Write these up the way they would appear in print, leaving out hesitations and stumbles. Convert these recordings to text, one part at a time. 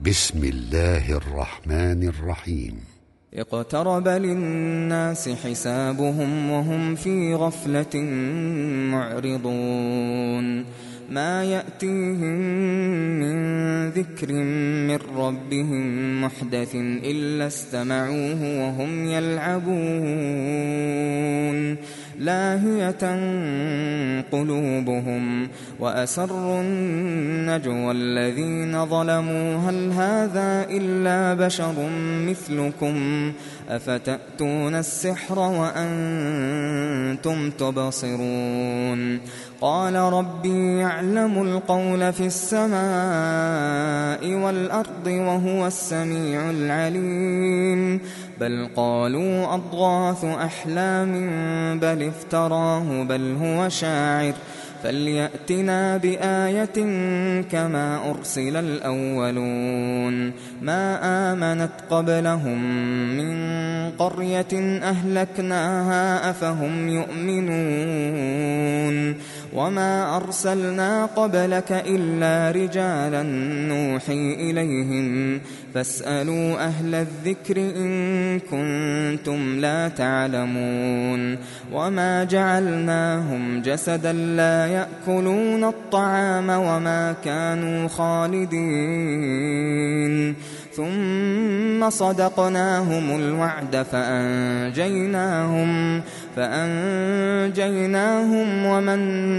بسم الله الرحمن الرحيم. اقترب للناس حسابهم وهم في غفلة معرضون ما يأتيهم من ذكر من ربهم محدث إلا استمعوه وهم يلعبون لاهية قلوبهم وأسروا النجوى الذين ظلموا هل هذا إلا بشر مثلكم أفتأتون السحر وأنتم تبصرون قال ربي يعلم القول في السماء والأرض وهو السميع العليم بل قالوا أضغاث أحلام بل افتراه بل هو شاعر فليأتنا بآية كما أرسل الأولون ما آمنت قبلهم من قرية أهلكناها أفهم يؤمنون وما أرسلنا قبلك إلا رجالا نوحي إليهم فاسألوا أهل الذكر إن كنتم لا تعلمون وما جعلناهم جسدا لا يأكلون الطعام وما كانوا خالدين ثم صدقناهم الوعد فأنجيناهم ومن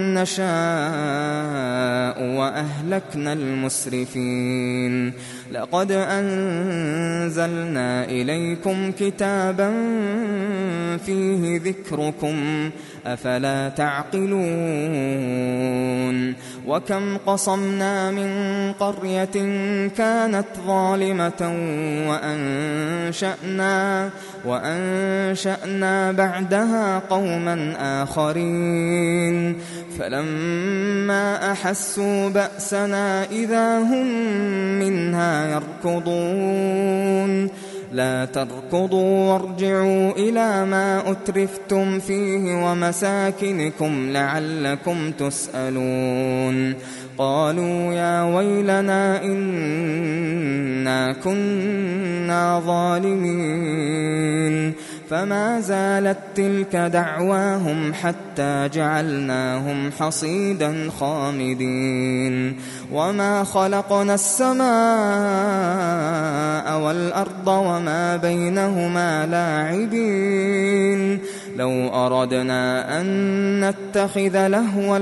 نشاء وأهلكنا المسرفين لقد أنزلنا إليكم كتابا فيه ذكركم أفلا تعقلون وكم قصمنا من قرية كانت ظالمة وأنشأنا بعدها قوما آخرين فلما أحسوا بأسنا إذا هم منها يركضون لا تركضوا وارجعوا إلى ما أترفتم فيه ومساكنكم لعلكم تسألون قالوا يا ويلنا إنا كنا ظالمين فما زالت تلك دعواهم حتى جعلناهم حصيدا خامدين وما خلقنا السماء والأرض وما بينهما لاعبين لو أردنا أن نتخذ لهوا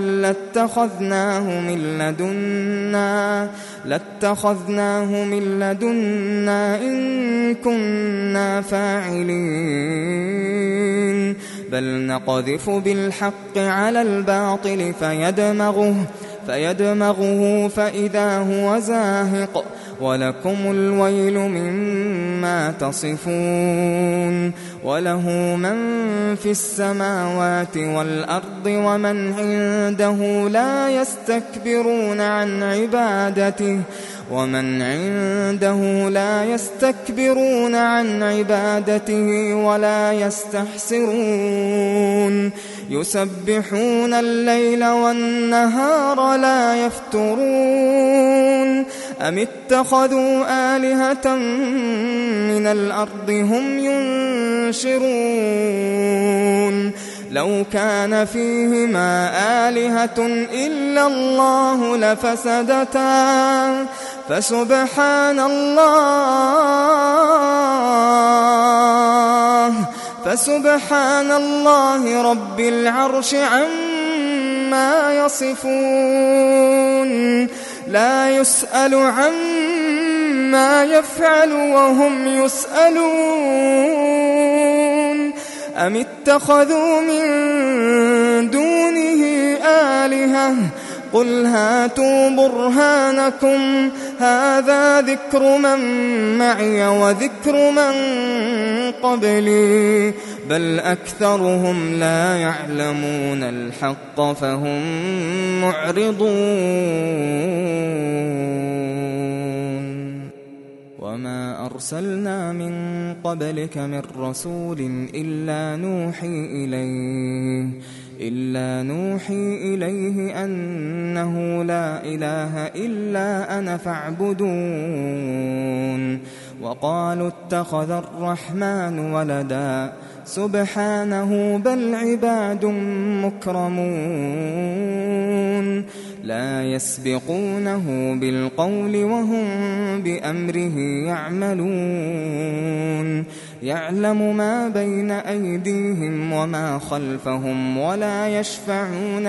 لاتخذناه من لدنا إن كنا فاعلين بل نقذف بالحق على الباطل فيدمغه فإذا هو زاهق ولكم الويل مما تصفون وله من في السماوات والأرض ومن عنده لا يستكبرون عن عبادته ولا يستحسرون يسبحون الليل والنهار لا يفترون أم اتخذوا آلهة من الأرض هم ينشرون لو كان فيهما آلهة إلا الله لفسدتا فسبحان الله رب العرش عما يصفون لا يسأل عما يفعل وهم يسألون أم اتخذوا من دونه آلهة قل هاتوا برهانكم هذا ذكر من معي وذكر من قبلي بل أكثرهم لا يعلمون الحق فهم معرضون وما أرسلنا من قبلك من رسول إلا نوحي إليه إلا نوحي إليه أنه لا إله إلا أنا فاعبدون وقالوا اتخذ الرحمن ولدا سبحانه بل عباد مكرمون لا يسبقونه بالقول وهم بأمره يعملون يعلم ما بين أيديهم وما خلفهم ولا يشفعون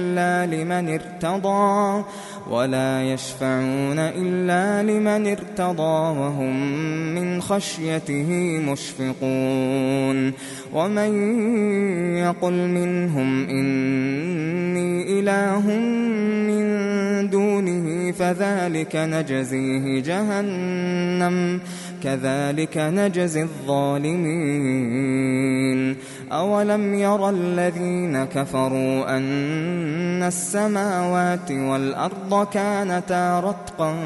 إلا لمن ارتضى وهم من خشيته مشفقون ومن يقل منهم إني إله من دونه فذلك نجزيه جهنم كذلك نجزي الظالمين أولم يرى الذين كفروا أن السماوات والأرض كانتا رتقا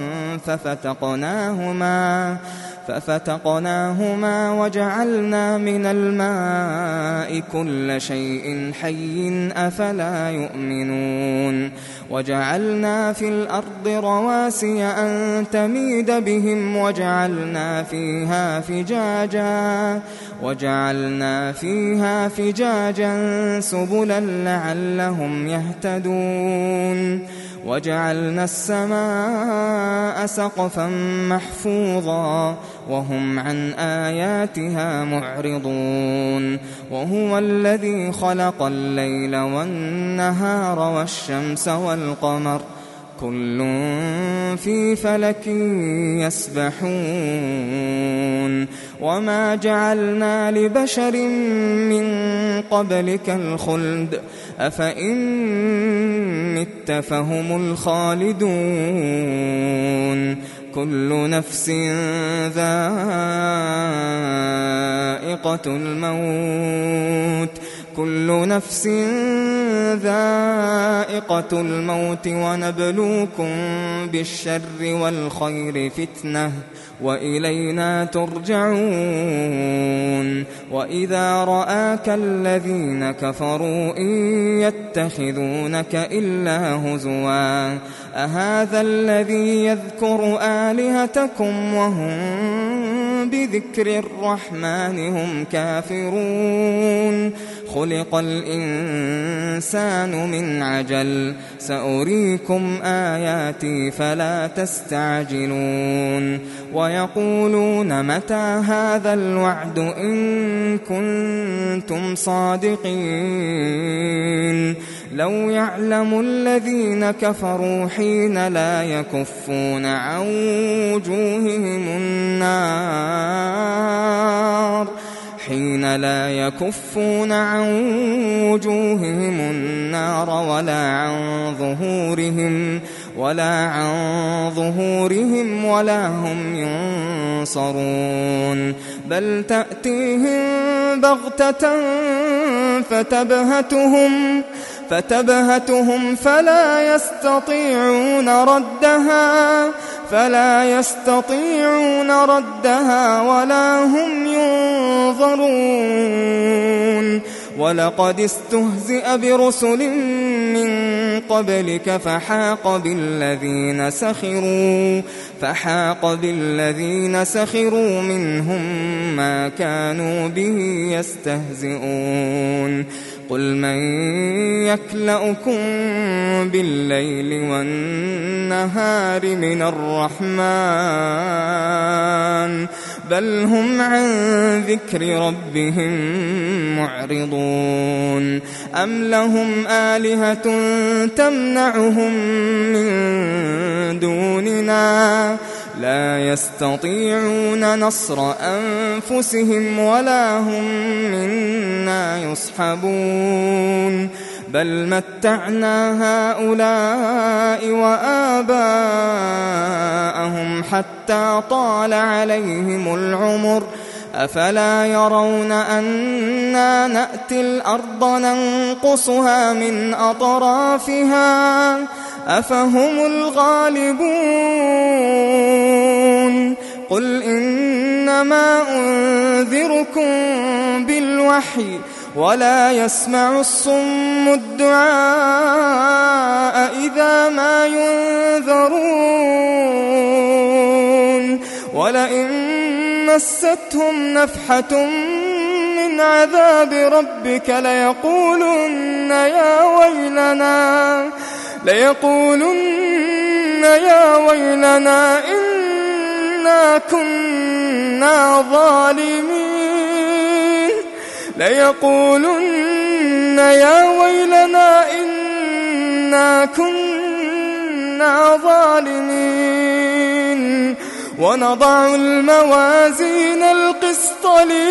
ففتقناهما وجعلنا من الماء كل شيء حي أفلا يؤمنون وجعلنا في الأرض رواسي أن تميد بهم وجعلنا فيها فجاجا سبلا لعلهم يهتدون وجعلنا السماء سقفا محفوظا وهم عن آياتها معرضون وهو الذي خلق الليل والنهار والشمس والقمر كل في فلك يسبحون وما جعلنا لبشر من قبلك الخلد أفإن مت فهم الخالدون كل نفس ذائقة الموت ونبلوكم بالشر والخير فتنة وإلينا ترجعون وإذا رآك الذين كفروا إن يتخذونك إلا هزوا أهذا الذي يذكر آلهتكم وهم بذكر الرحمن هم كافرون خلق الإنسان من عجل سأريكم آياتي فلا تستعجلون ويقولون متى هذا الوعد إن كنتم صادقين لو يعلم الذين كفروا حين لا يكفون عن وجوههم النار ولا عن ظهورهم ولا هم ينصرون بل تأتيهم بغتة فتبهتهم فلا يستطيعون ردها ولا هم ينظرون ولقد استهزئ برسل من قبلك فحاق بالذين سخروا منهم ما كانوا به يستهزئون قل من يكلؤكم بالليل والنهار من الرحمن بل هم عن ذكر ربهم معرضون أم لهم آلهة تمنعهم من دوننا لا يستطيعون نصر أنفسهم ولا هم منا يصحبون بل متعنا هؤلاء وآباءهم حتى طال عليهم العمر أفلا يرون أنا نأتي الأرض ننقصها من أطرافها أفهم الغالبون قل إنما أنذركم بالوحي ولا يسمع الصم الدعاء إذا ما ينذرون ولئن مستهم نفحة من عذاب ربك ليقولن يا ويلنا إنا كنا ظالمين ليقولن يا ويلنا إنا كنا ظالمين ونضع الموازين القسط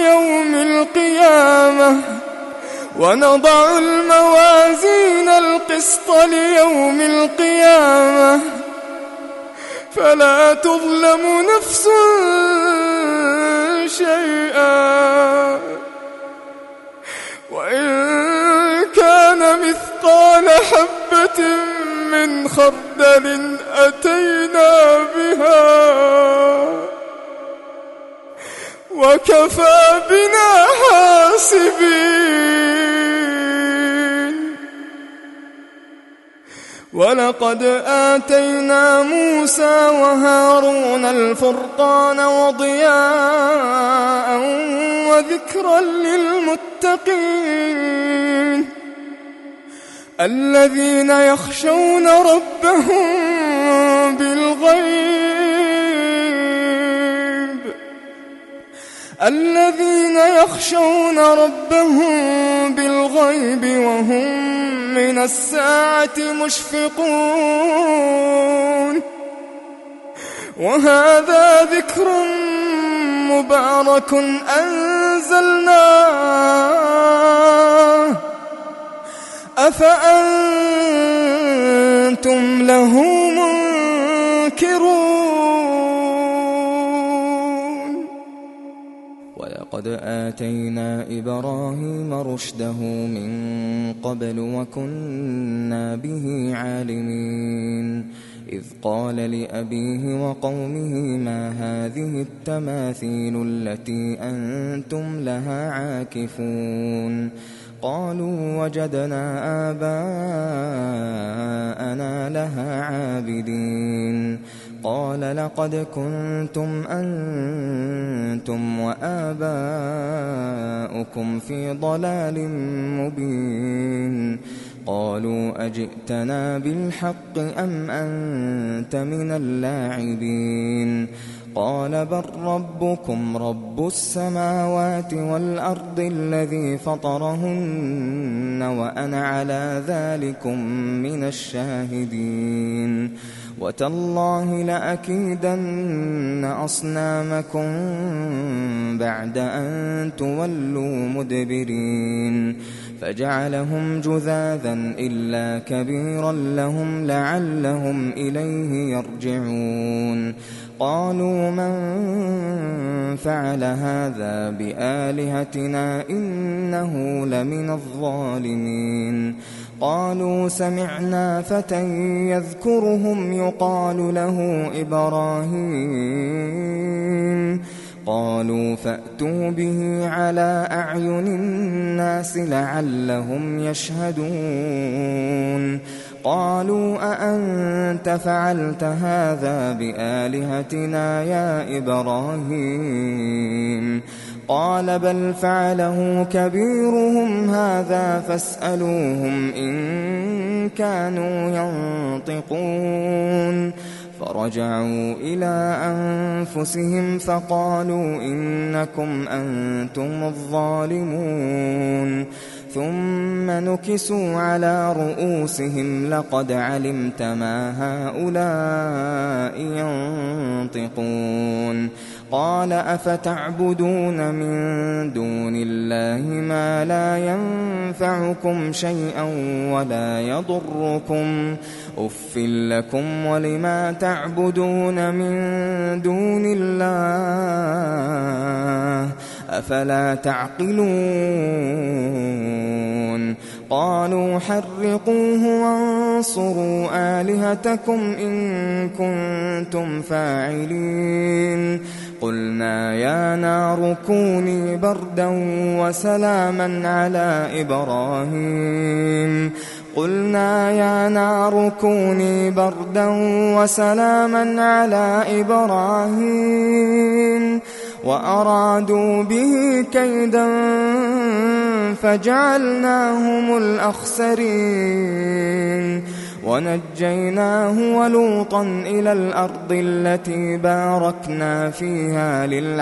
ليوم القيامة فلا تظلم نفس شيئا وإن كان مثقال حبة من خردل أتينا بها وكفى بنا حاسبين ولقد آتينا موسى وهارون الفرقان وضياء وذكرا للمتقين الذين يخشون ربهم بالغيب وهم من الساعة مشفقون وهذا ذكر مبارك أنزلناه أفأنتم له منكرون ولقد آتينا إبراهيم رشده من قبل وكنا به عالمين إذ قال لأبيه وقومه ما هذه التماثيل التي أنتم لها عاكفون قالوا وجدنا آباءنا لها عابدين قال لقد كنتم أنتم وآباؤكم في ضلال مبين قالوا أجئتنا بالحق أم أنت من اللاعبين قال بل ربكم رب السماوات والأرض الذي فطرهن وأنا على ذلكم من الشاهدين وتالله لأكيدن أصنامكم بعد أن تولوا مدبرين فجعلهم جذاذا إلا كبيرا لهم لعلهم إليه يرجعون قالوا من فعل هذا بآلهتنا إنه لمن الظالمين قالوا سمعنا فتى يذكرهم يقال له إبراهيم قالوا فأتوا به على أعين الناس لعلهم يشهدون قالوا أأنت فعلت هذا بآلهتنا يا إبراهيم قال بل فعله كبيرهم هذا فاسألوهم إن كانوا ينطقون فرجعوا إلى أنفسهم فقالوا إنكم أنتم الظالمون ثم نكسوا على رؤوسهم لقد علمت ما هؤلاء ينطقون قال أفتعبدون من دون الله ما لا ينفعكم شيئا ولا يضركم أف لكم ولما تعبدون من دون الله أفلا تعقلون قالوا حرقوه وانصروا آلهتكم إن كنتم فاعلين قلنا يا نار كوني بردا وسلاما على إبراهيم قلنا يا نار كوني بردا وسلاما على إبراهيم وأرادوا به كيدا فجعلناهم الأخسرين ونجيناه ولوطا إلى الأرض التي باركنا فيها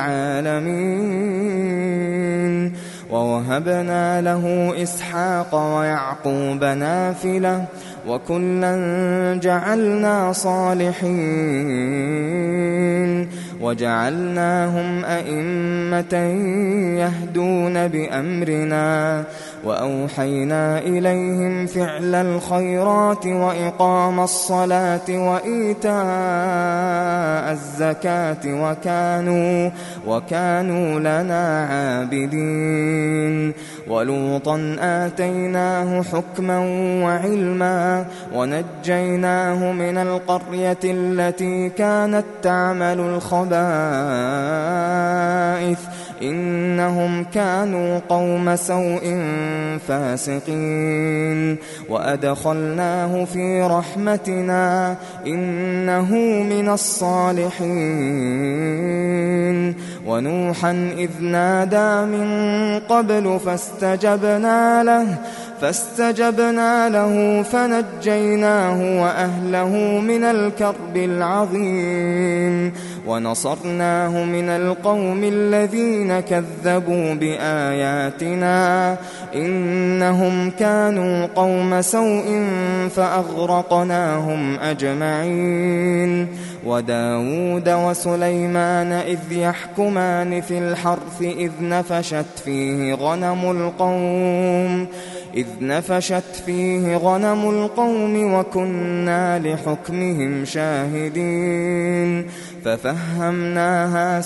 للعالمين ووهبنا له إسحاق ويعقوب نافلة وكلا جعلنا صالحين وجعلناهم أئمة يهدون بأمرنا وأوحينا إليهم فعل الخيرات وإقام الصلاة وإيتاء الزكاة وكانوا لنا عابدين ولوطا آتيناه حكما وعلما ونجيناه من القرية التي كانت تعمل الخبائث إنهم كانوا قوم سوء فاسقين وأدخلناه في رحمتنا إنه من الصالحين ونوحا إذ نادى من قبل فاستجبنا له فنجيناه وأهله من الكرب العظيم ونصرناه من القوم الذين كذبوا بآياتنا إنهم كانوا قوم سوء فأغرقناهم أجمعين وداود وسليمان إذ يحكمان في الحرث إذ نفشت فيه غنم القوم وكنا لحكمهم شاهدين ففهمناها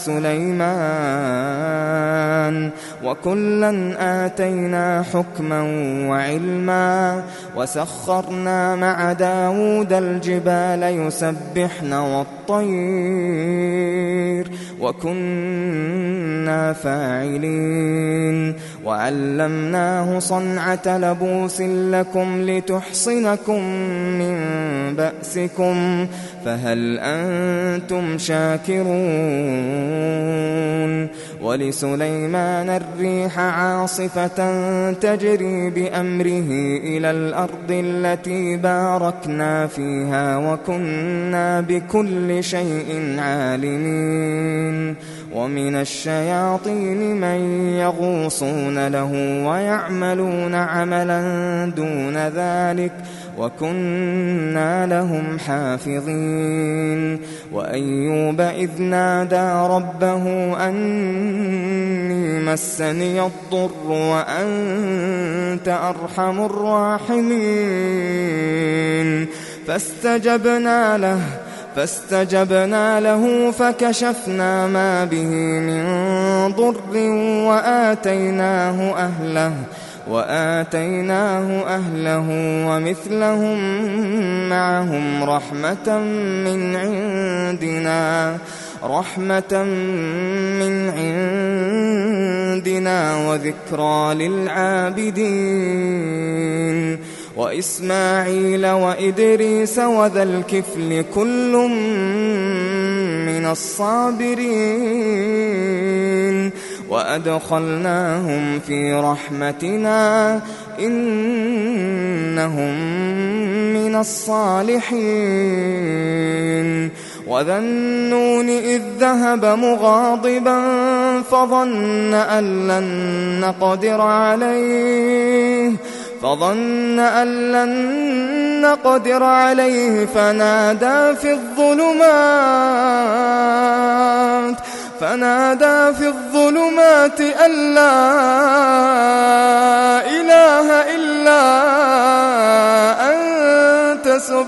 سليمان وكلا آتينا حكما وعلما وسخرنا مع داود الجبال يسبحن والطير وكنا فاعلين وعلمناه صنعة لبوس لكم لتحصنكم من بأسكم فهل أنتم شاكرون ولسليمان الريح عاصفة تجري بأمره إلى الأرض التي باركنا فيها وكنا بكل شيء عالمين ومن الشياطين من يغوصون له ويعملون عملا دون ذلك وكنا لهم حافظين وأيوب إذ نادى ربه أني مسني الضر وأنت أرحم الراحمين فاستجبنا له فكشفنا ما به من ضر وآتيناه أهله ومثلهم معهم رحمة من عندنا وذكرى للعابدين وإسماعيل وإدريس وذا الكفل كل من الصابرين وأدخلناهم في رحمتنا إنهم من الصالحين وذا النون إذ ذهب مغاضبا فظن أن لن نقدر عليه فنادى في الظلمات أن لا إله إلا أنت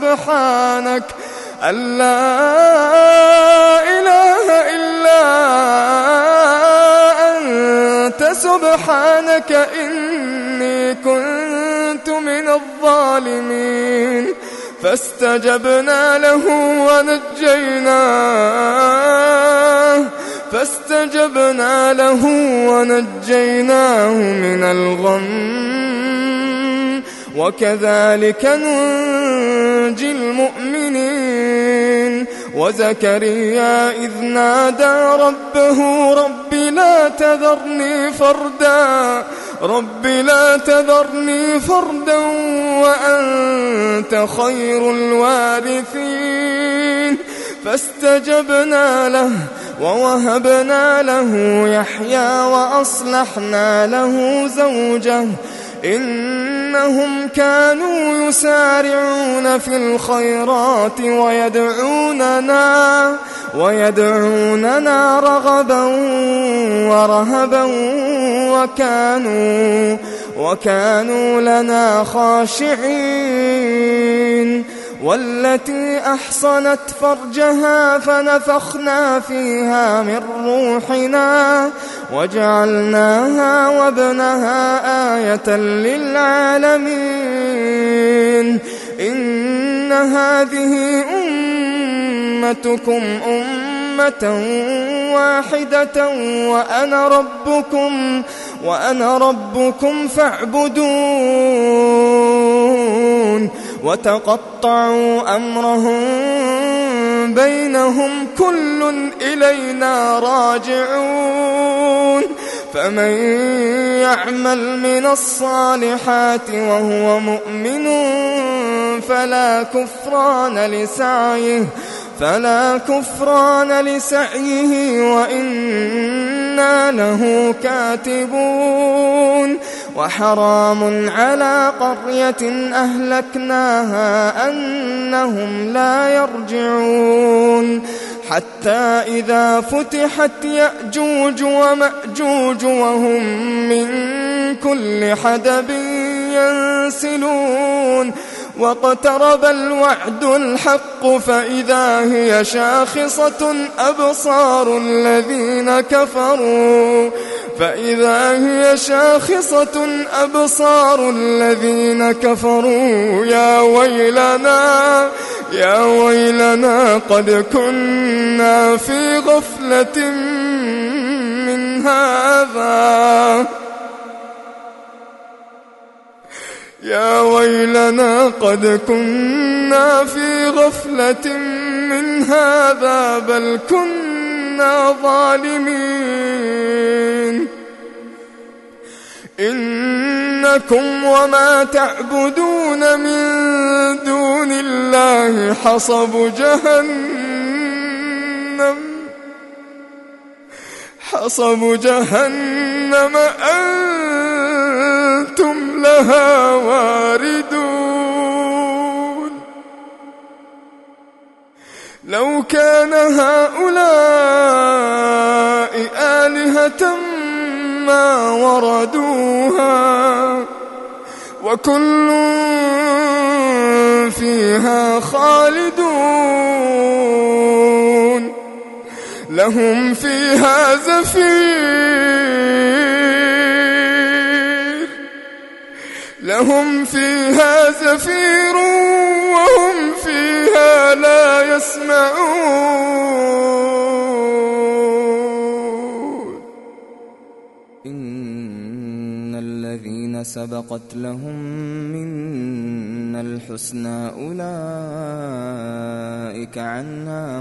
سبحانك إني كنت من الظالمين فاستجبنا له فاستجبنا له ونجيناه من الغم وكذلك ننجي المؤمنين وزكريا إذ نادى ربه رب لا تذرني فردا وأنت خير الوارثين فاستجبنا له ووهبنا له يحيى وأصلحنا له زوجه إنهم كانوا يسارعون في الخيرات ويدعوننا رغبا ورهبا وكانوا لنا خاشعين والتي أحصنت فرجها فنفخنا فيها من روحنا وجعلناها وابنها آية للعالمين إن هذه أمتكم أمة واحدة وأنا ربكم فاعبدون وتقطعوا أمرهم بينهم كل إلينا راجعون فمن يعمل من الصالحات وهو مؤمن فلا كفران لسعيه وإنا له كاتبون وحرام على قرية أهلكناها أنهم لا يرجعون حتى إذا فتحت يأجوج ومأجوج وهم من كل حدب ينسلون واقترب الوعد الحق فإذا هي شاخصة أبصار الذين كفروا يا ويلنا قد كنا في غفلة من هذا يا ويلنا قد كنا في غفلة من هذا بل كنا ظالمين إنكم وما تعبدون من دون الله حصب جهنم أنتم لها واردون لو كان هؤلاء آلهة ما وردوها وكل فيها خالدون لهم فيها زفير وهم فيها لا يسمعون إن الذين سبقت لهم منا الحسنى أولئك عنها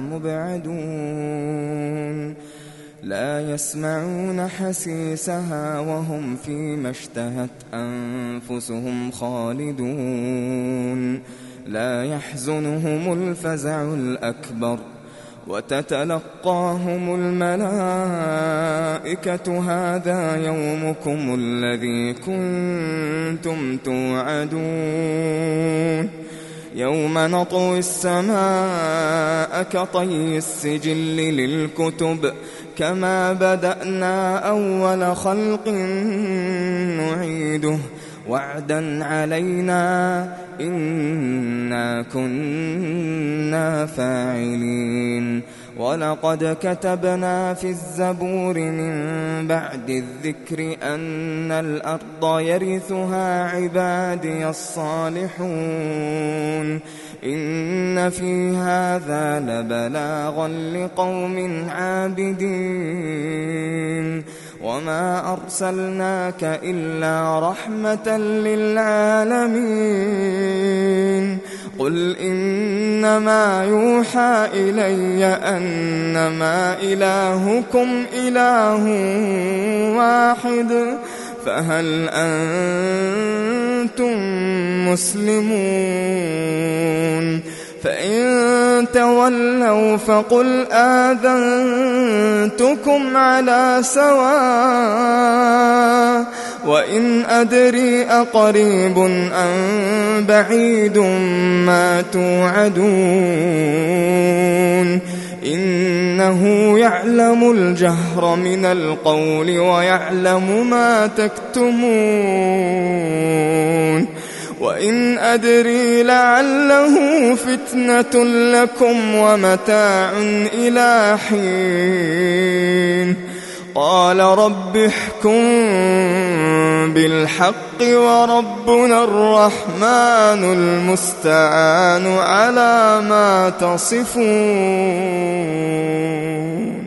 مبعدون لا يسمعون حسيسها وهم فيما اشتهت أنفسهم خالدون لا يحزنهم الفزع الأكبر وتتلقاهم الملائكة هذا يومكم الذي كنتم توعدون يوم نطوي السماء كطي السجل للكتب كما بدأنا أول خلق نعيده وعدا علينا إنا كنا فاعلين ولقد كتبنا في الزبور من بعد الذكر أن الأرض يرثها عبادي الصالحون إن في هذا لبلاغا لقوم عابدين وما أرسلناك إلا رحمة للعالمين قل إنما يوحى إلي أنما إلهكم إله واحد فهل أنتم مسلمون فإن تولوا فقل آذنتكم على سواء وإن أدري أقريب أم بعيد ما توعدون إنه يعلم الجهر من القول ويعلم ما تكتمون وإن أدري لعله فتنة لكم ومتاع إلى حين قال رب احكم بالحق وربنا الرحمن المستعان على ما تصفون.